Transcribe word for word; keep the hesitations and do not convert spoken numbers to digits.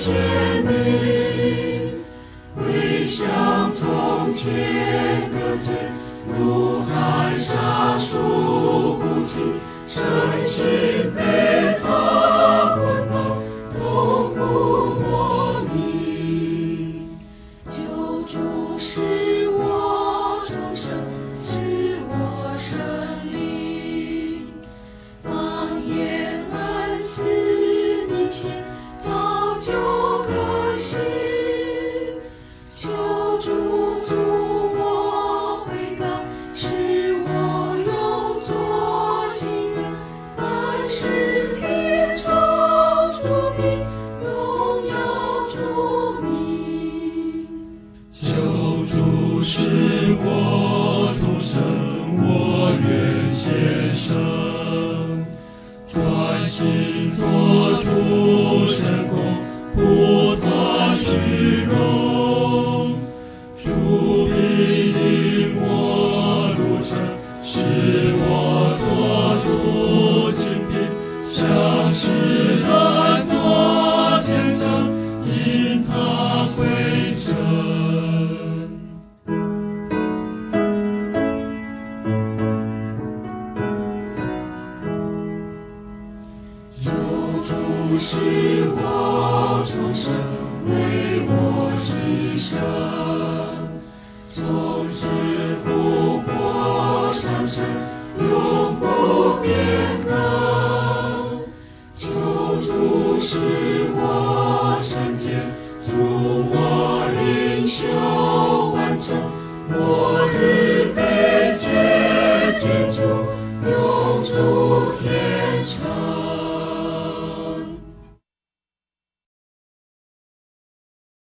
谢你，回想从前的罪，如海沙数不尽，深情被他捆绑，痛苦磨砺。救主使我重生，赐我生命，放眼恩赐你前，造就可惜。求主助我悔改，使我永作新人，本是天长主名，荣耀主名。 求主使我重生，我愿献身，专心做主神功，不谈虚荣。主必引我路程，使我做主精兵，向世人做见证，因他归正。 求主使我重生，为我牺牲，从此复活上升，永不变。